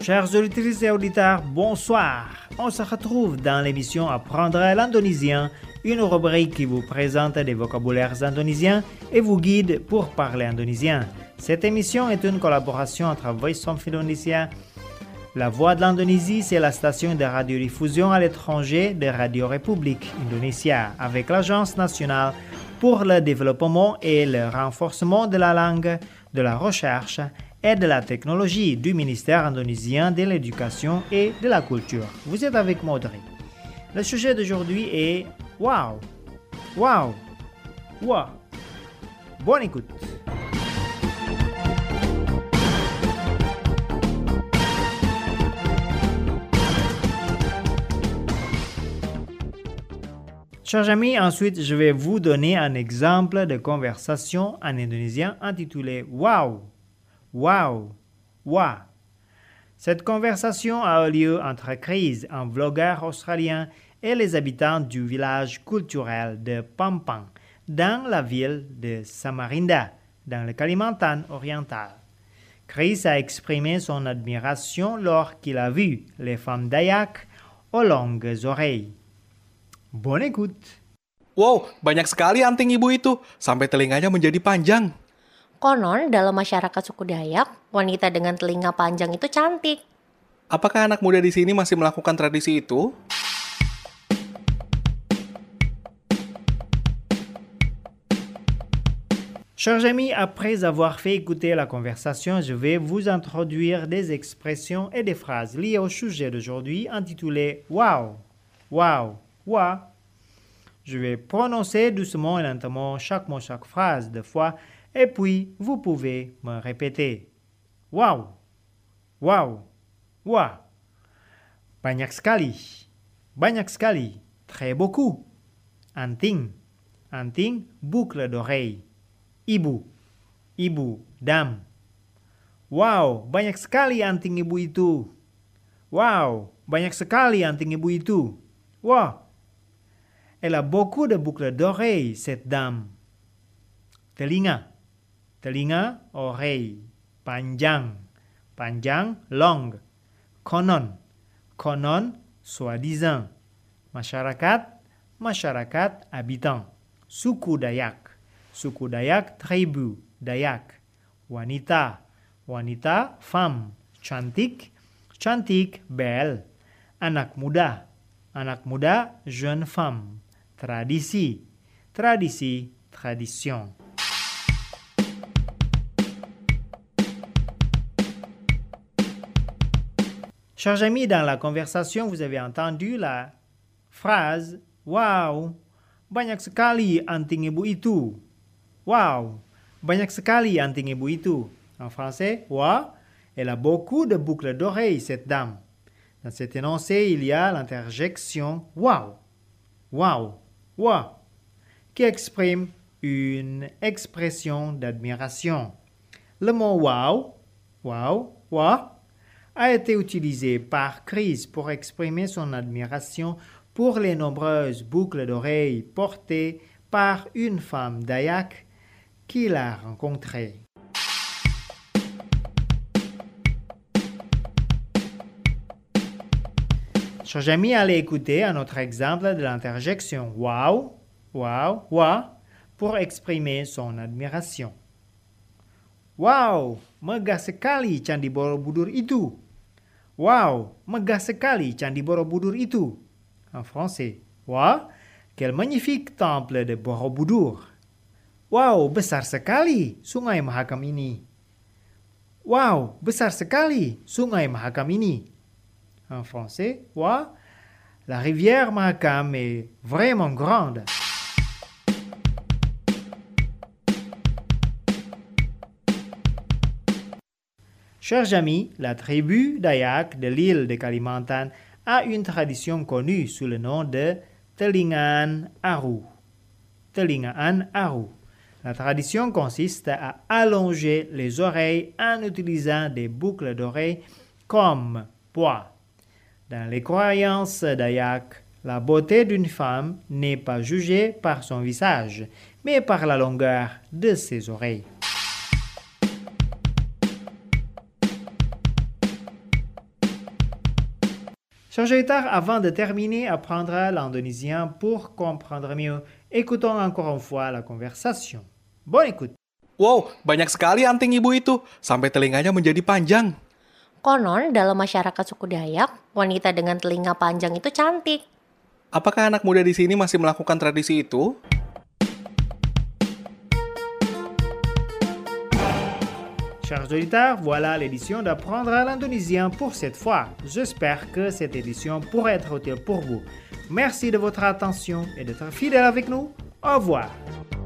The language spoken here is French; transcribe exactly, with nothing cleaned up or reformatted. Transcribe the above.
Chers auditrices et auditeurs, bonsoir. On se retrouve dans l'émission Apprendre l'indonésien, une rubrique qui vous présente des vocabulaires indonésiens et vous guide pour parler indonésien. Cette émission est une collaboration entre Voice of Indonesia, La Voix de l'Indonésie, c'est la station de radiodiffusion à l'étranger de Radio République Indonésia, avec l'Agence nationale pour le développement et le renforcement de la langue, de la recherche et de la technologie du ministère indonésien de l'Éducation et de la Culture. Vous êtes avec Maudrey. Le sujet d'aujourd'hui est Wow! Wow! Wow! Bonne écoute! Chers amis, ensuite je vais vous donner un exemple de conversation en indonésien intitulé Wow! Wow! Wow! Cette conversation a eu lieu entre Chris, un vlogueur australien, et les habitants du village culturel de Pampang, dans la ville de Samarinda, dans le Kalimantan oriental. Chris a exprimé son admiration lorsqu'il a vu les femmes Dayak aux longues oreilles. Bonne écoute. Wow, banyak sekali anting ibu itu, sampai telinganya menjadi panjang. Konon, dalam masyarakat suku Dayak, wanita dengan telinga panjang itu cantik. Apakah anak muda di sini masih melakukan tradisi itu? Chers amis, après avoir fait écouter la conversation, je vais vous introduire des expressions et des phrases liées au sujet d'aujourd'hui intitulé Wow! Wow! Wow! Je vais prononcer doucement et lentement chaque mot, chaque phrase deux fois, et puis vous pouvez me répéter. Wow! Wow! Wow! Banyak sekali. Banyak sekali. Très beaucoup. Anting. Anting, boucle d'oreille. Ibu. Ibu, dame. Wow, banyak sekali anting ibu itu. Wow, banyak sekali anting ibu itu. Wow. Elle a beaucoup de boucles d'oreilles, cette dame. Telinga. Telinga, oreille. Panjang. Panjang, long. Konon. Konon, soi-disant. Masyarakat. Masyarakat, habitant. Suku Dayak. Suku Dayak, tribu. Dayak. Wanita. Wanita, femme. Cantik. Cantik, belle. Anak muda. Anak muda, jeune femme. Tradisi. Tradisi, tradition. Chers amis, dans la conversation, vous avez entendu la phrase Wow, banyak sekali anting ibu itu. Wow, banyak sekali anting ibu itu. En français, wow, elle a beaucoup de boucles d'oreilles, cette dame. Dans cet énoncé, il y a l'interjection wow, wow, wow, qui exprime une expression d'admiration. Le mot wow, wow, wow, a été utilisé par Chris pour exprimer son admiration pour les nombreuses boucles d'oreilles portées par une femme Dayak qu'il a rencontrée. Chers amis, allez écouter un autre exemple de l'interjection wow, wow, wow pour exprimer son admiration. Wow, megah sekali Candi Borobudur itu. Wow, megah sekali Candi Borobudur itu. En français, wow, quel magnifique temple de Borobudur. Wow, besar sekali Sungai Mahakam ini. Wow, besar sekali Sungai Mahakam ini. En français, wow, la rivière Mahakam est vraiment grande. Chers amis, la tribu Dayak de l'île de Kalimantan a une tradition connue sous le nom de Telingaan Aru. Telingaan Aru. La tradition consiste à allonger les oreilles en utilisant des boucles d'oreilles comme poids. Dans les croyances Dayak, la beauté d'une femme n'est pas jugée par son visage, mais par la longueur de ses oreilles. Chers auditeurs, avant de terminer, apprendre l'indonésien pour comprendre mieux. Écoutons encore une fois la conversation. Bonne écoute. Wow, banyak sekali anting ibu itu, sampai telinganya menjadi panjang. Konon dalam masyarakat suku Dayak, wanita dengan telinga panjang itu cantik. Apakah anak muda di sini masih melakukan tradisi itu? Chers auditeurs, voilà l'édition d'apprendre l'indonésien pour cette fois. J'espère que cette édition pourra être utile pour vous. Merci de votre attention et d'être fidèle avec nous. Au revoir.